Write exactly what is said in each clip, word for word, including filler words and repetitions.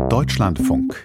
Deutschlandfunk.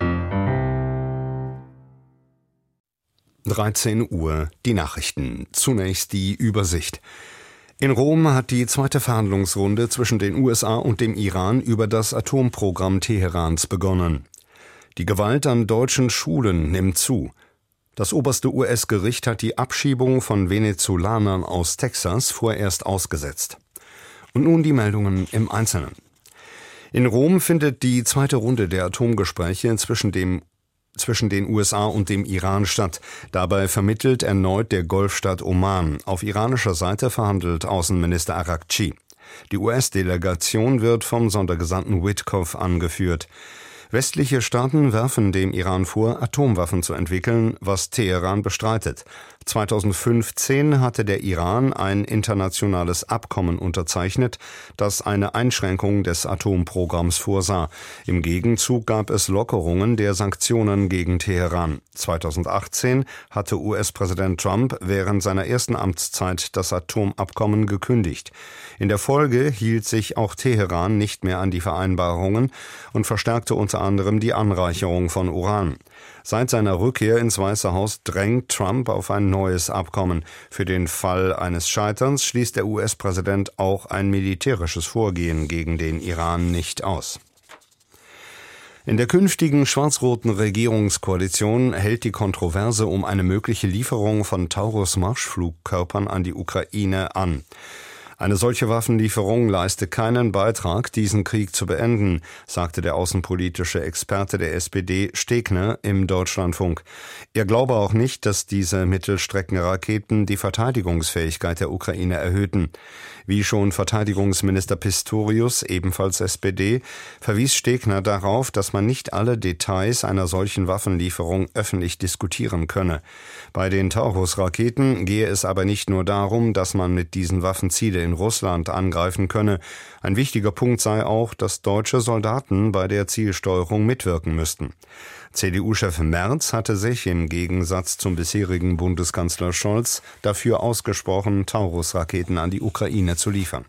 dreizehn Uhr, die Nachrichten. Zunächst die Übersicht. In Rom hat die zweite Verhandlungsrunde zwischen den U S A und dem Iran über das Atomprogramm Teherans begonnen. Die Gewalt an deutschen Schulen nimmt zu. Das oberste U S-Gericht hat die Abschiebung von Venezolanern aus Texas vorerst ausgesetzt. Und nun die Meldungen im Einzelnen. In Rom findet die zweite Runde der Atomgespräche zwischen dem zwischen den U S A und dem Iran statt. Dabei vermittelt erneut der Golfstaat Oman. Auf iranischer Seite verhandelt Außenminister Araghchi. Die U S-Delegation wird vom Sondergesandten Witkoff angeführt. Westliche Staaten werfen dem Iran vor, Atomwaffen zu entwickeln, was Teheran bestreitet. zweitausendfünfzehn hatte der Iran ein internationales Abkommen unterzeichnet, das eine Einschränkung des Atomprogramms vorsah. Im Gegenzug gab es Lockerungen der Sanktionen gegen Teheran. zweitausendachtzehn hatte U S-Präsident Trump während seiner ersten Amtszeit das Atomabkommen gekündigt. In der Folge hielt sich auch Teheran nicht mehr an die Vereinbarungen und verstärkte unter anderem die Anreicherung von Uran. Seit seiner Rückkehr ins Weiße Haus drängt Trump auf ein neues Abkommen. Für den Fall eines Scheiterns schließt der U S-Präsident auch ein militärisches Vorgehen gegen den Iran nicht aus. In der künftigen schwarz-roten Regierungskoalition hält die Kontroverse um eine mögliche Lieferung von Taurus-Marschflugkörpern an die Ukraine an. Eine solche Waffenlieferung leiste keinen Beitrag, diesen Krieg zu beenden, sagte der außenpolitische Experte der S P D Stegner im Deutschlandfunk. Er glaube auch nicht, dass diese Mittelstreckenraketen die Verteidigungsfähigkeit der Ukraine erhöhten. Wie schon Verteidigungsminister Pistorius, ebenfalls S P D, verwies Stegner darauf, dass man nicht alle Details einer solchen Waffenlieferung öffentlich diskutieren könne. Bei den Taurus-Raketen gehe es aber nicht nur darum, dass man mit diesen Waffen Ziele in Russland angreifen könne. Ein wichtiger Punkt sei auch, dass deutsche Soldaten bei der Zielsteuerung mitwirken müssten. C D U-Chef Merz hatte sich im Gegensatz zum bisherigen Bundeskanzler Scholz dafür ausgesprochen, Taurus-Raketen an die Ukraine zu liefern.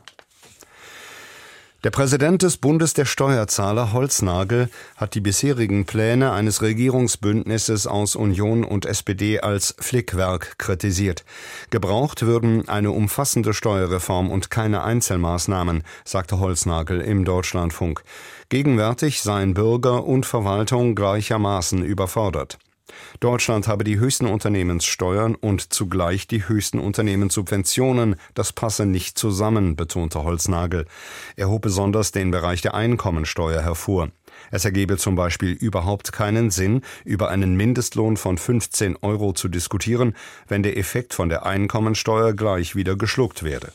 Der Präsident des Bundes der Steuerzahler, Holznagel, hat die bisherigen Pläne eines Regierungsbündnisses aus Union und S P D als Flickwerk kritisiert. Gebraucht würden eine umfassende Steuerreform und keine Einzelmaßnahmen, sagte Holznagel im Deutschlandfunk. Gegenwärtig seien Bürger und Verwaltung gleichermaßen überfordert. Deutschland habe die höchsten Unternehmenssteuern und zugleich die höchsten Unternehmenssubventionen. Das passe nicht zusammen, betonte Holznagel. Er hob besonders den Bereich der Einkommensteuer hervor. Es ergebe zum Beispiel überhaupt keinen Sinn, über einen Mindestlohn von fünfzehn Euro zu diskutieren, wenn der Effekt von der Einkommensteuer gleich wieder geschluckt werde.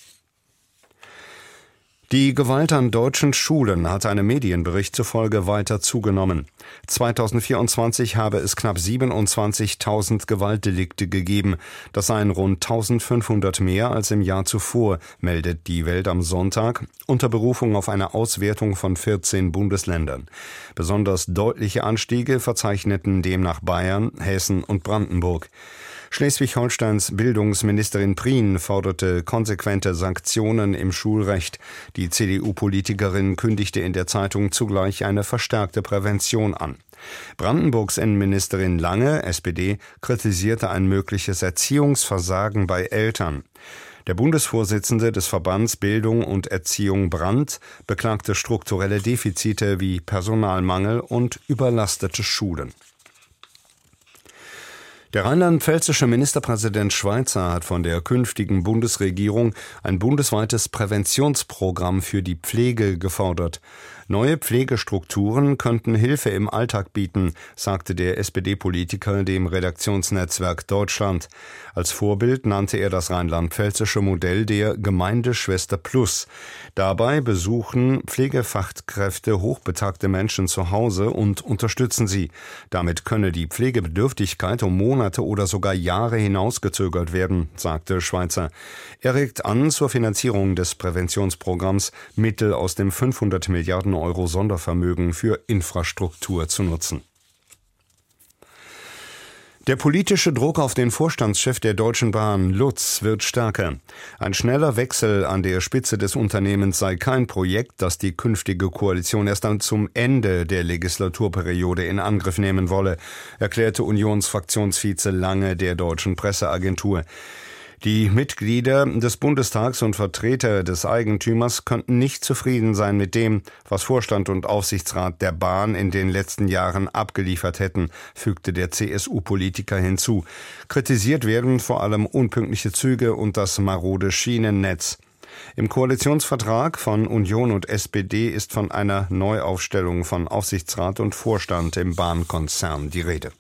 Die Gewalt an deutschen Schulen hat einem Medienbericht zufolge weiter zugenommen. zweitausendvierundzwanzig habe es knapp siebenundzwanzigtausend Gewaltdelikte gegeben. Das seien rund eintausendfünfhundert mehr als im Jahr zuvor, meldet die Welt am Sonntag, unter Berufung auf eine Auswertung von vierzehn Bundesländern. Besonders deutliche Anstiege verzeichneten demnach Bayern, Hessen und Brandenburg. Schleswig-Holsteins Bildungsministerin Prien forderte konsequente Sanktionen im Schulrecht. Die C D U-Politikerin kündigte in der Zeitung zugleich eine verstärkte Prävention an. Brandenburgs Innenministerin Lange, S P D, kritisierte ein mögliches Erziehungsversagen bei Eltern. Der Bundesvorsitzende des Verbands Bildung und Erziehung Brandt beklagte strukturelle Defizite wie Personalmangel und überlastete Schulen. Der rheinland-pfälzische Ministerpräsident Schweizer hat von der künftigen Bundesregierung ein bundesweites Präventionsprogramm für die Pflege gefordert. Neue Pflegestrukturen könnten Hilfe im Alltag bieten, sagte der S P D-Politiker dem Redaktionsnetzwerk Deutschland. Als Vorbild nannte er das rheinland-pfälzische Modell der Gemeindeschwester Plus. Dabei besuchen Pflegefachkräfte hochbetagte Menschen zu Hause und unterstützen sie. Damit könne die Pflegebedürftigkeit um Monate oder sogar Jahre hinausgezögert werden, sagte Schweizer. Er regt an, zur Finanzierung des Präventionsprogramms Mittel aus dem fünfhundert Milliarden Euro Sondervermögen für Infrastruktur zu nutzen. Der politische Druck auf den Vorstandschef der Deutschen Bahn, Lutz, wird stärker. Ein schneller Wechsel an der Spitze des Unternehmens sei kein Projekt, das die künftige Koalition erst dann zum Ende der Legislaturperiode in Angriff nehmen wolle, erklärte Unionsfraktionsvize Lange der Deutschen Presseagentur. Die Mitglieder des Bundestags und Vertreter des Eigentümers könnten nicht zufrieden sein mit dem, was Vorstand und Aufsichtsrat der Bahn in den letzten Jahren abgeliefert hätten, fügte der C S U-Politiker hinzu. Kritisiert werden vor allem unpünktliche Züge und das marode Schienennetz. Im Koalitionsvertrag von Union und S P D ist von einer Neuaufstellung von Aufsichtsrat und Vorstand im Bahnkonzern die Rede.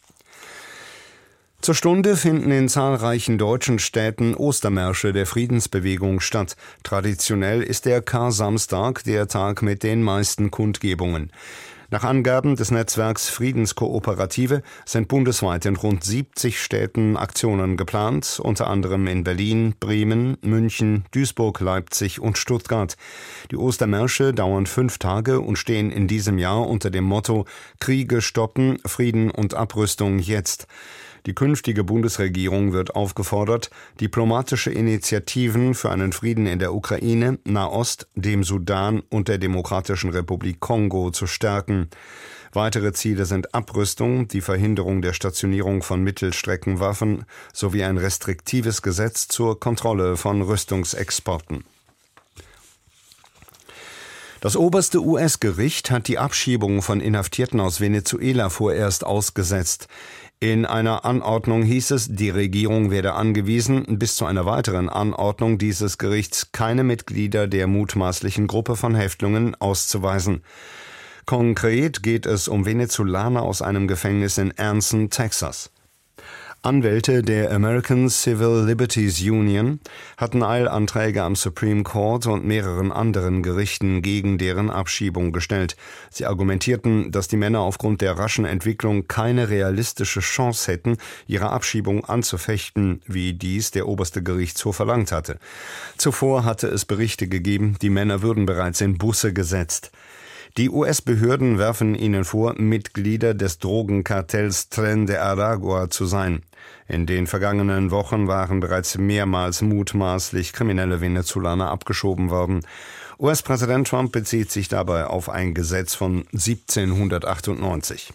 Zur Stunde finden in zahlreichen deutschen Städten Ostermärsche der Friedensbewegung statt. Traditionell ist der Kar-Samstag der Tag mit den meisten Kundgebungen. Nach Angaben des Netzwerks Friedenskooperative sind bundesweit in rund siebzig Städten Aktionen geplant, unter anderem in Berlin, Bremen, München, Duisburg, Leipzig und Stuttgart. Die Ostermärsche dauern fünf Tage und stehen in diesem Jahr unter dem Motto Kriege stoppen, Frieden und Abrüstung jetzt. Die künftige Bundesregierung wird aufgefordert, diplomatische Initiativen für einen Frieden in der Ukraine, Nahost, dem Sudan und der Demokratischen Republik Kongo zu stärken. Weitere Ziele sind Abrüstung, die Verhinderung der Stationierung von Mittelstreckenwaffen sowie ein restriktives Gesetz zur Kontrolle von Rüstungsexporten. Das oberste U S-Gericht hat die Abschiebung von Inhaftierten aus Venezuela vorerst ausgesetzt. In einer Anordnung hieß es, die Regierung werde angewiesen, bis zu einer weiteren Anordnung dieses Gerichts keine Mitglieder der mutmaßlichen Gruppe von Häftlingen auszuweisen. Konkret geht es um Venezolaner aus einem Gefängnis in Anson, Texas. Anwälte der American Civil Liberties Union hatten Eilanträge am Supreme Court und mehreren anderen Gerichten gegen deren Abschiebung gestellt. Sie argumentierten, dass die Männer aufgrund der raschen Entwicklung keine realistische Chance hätten, ihre Abschiebung anzufechten, wie dies der oberste Gerichtshof verlangt hatte. Zuvor hatte es Berichte gegeben, die Männer würden bereits in Busse gesetzt. Die U S-Behörden werfen ihnen vor, Mitglieder des Drogenkartells Tren de Aragua zu sein. In den vergangenen Wochen waren bereits mehrmals mutmaßlich kriminelle Venezolaner abgeschoben worden. U S-Präsident Trump bezieht sich dabei auf ein Gesetz von siebzehnhundertachtundneunzig.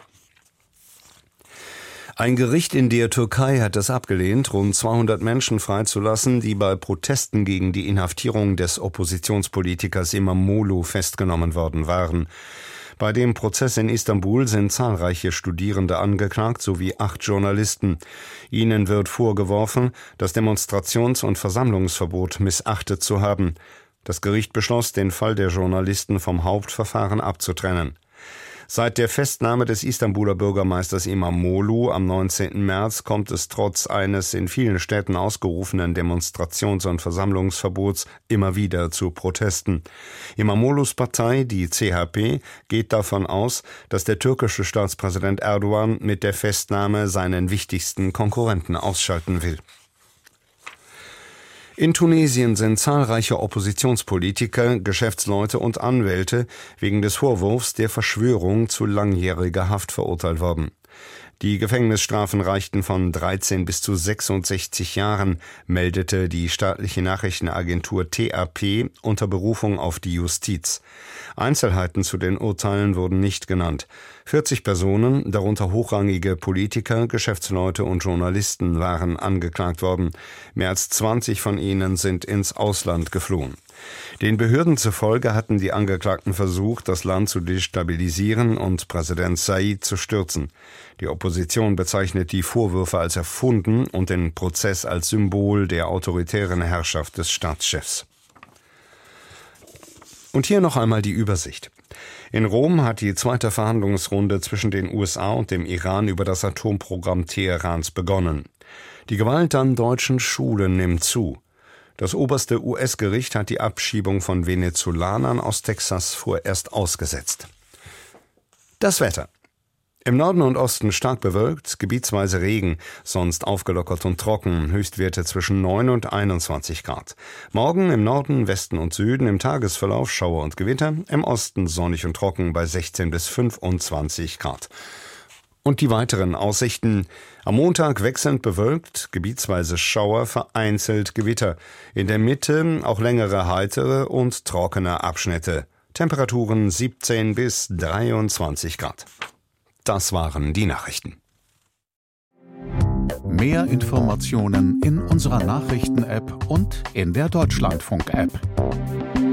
Ein Gericht in der Türkei hat es abgelehnt, rund zweihundert Menschen freizulassen, die bei Protesten gegen die Inhaftierung des Oppositionspolitikers İmamoğlu festgenommen worden waren. Bei dem Prozess in Istanbul sind zahlreiche Studierende angeklagt sowie acht Journalisten. Ihnen wird vorgeworfen, das Demonstrations- und Versammlungsverbot missachtet zu haben. Das Gericht beschloss, den Fall der Journalisten vom Hauptverfahren abzutrennen. Seit der Festnahme des Istanbuler Bürgermeisters İmamoğlu am neunzehnten März kommt es trotz eines in vielen Städten ausgerufenen Demonstrations- und Versammlungsverbots immer wieder zu Protesten. İmamoğlu's Partei, die C H P, geht davon aus, dass der türkische Staatspräsident Erdogan mit der Festnahme seinen wichtigsten Konkurrenten ausschalten will. In Tunesien sind zahlreiche Oppositionspolitiker, Geschäftsleute und Anwälte wegen des Vorwurfs der Verschwörung zu langjähriger Haft verurteilt worden. Die Gefängnisstrafen reichten von dreizehn bis zu sechsundsechzig Jahren, meldete die staatliche Nachrichtenagentur T A P unter Berufung auf die Justiz. Einzelheiten zu den Urteilen wurden nicht genannt. vierzig Personen, darunter hochrangige Politiker, Geschäftsleute und Journalisten, waren angeklagt worden. Mehr als zwanzig von ihnen sind ins Ausland geflohen. Den Behörden zufolge hatten die Angeklagten versucht, das Land zu destabilisieren und Präsident Said zu stürzen. Die Opposition bezeichnet die Vorwürfe als erfunden und den Prozess als Symbol der autoritären Herrschaft des Staatschefs. Und hier noch einmal die Übersicht. In Rom hat die zweite Verhandlungsrunde zwischen den U S A und dem Iran über das Atomprogramm Teherans begonnen. Die Gewalt an deutschen Schulen nimmt zu. Das oberste U S-Gericht hat die Abschiebung von Venezolanern aus Texas vorerst ausgesetzt. Das Wetter. Im Norden und Osten stark bewölkt, gebietsweise Regen, sonst aufgelockert und trocken, Höchstwerte zwischen neun und einundzwanzig Grad. Morgen im Norden, Westen und Süden im Tagesverlauf Schauer und Gewitter, im Osten sonnig und trocken bei sechzehn bis fünfundzwanzig Grad. Und die weiteren Aussichten. Am Montag wechselnd bewölkt, gebietsweise Schauer, vereinzelt Gewitter. In der Mitte auch längere heitere und trockene Abschnitte. Temperaturen siebzehn bis dreiundzwanzig Grad. Das waren die Nachrichten. Mehr Informationen in unserer Nachrichten-App und in der Deutschlandfunk-App.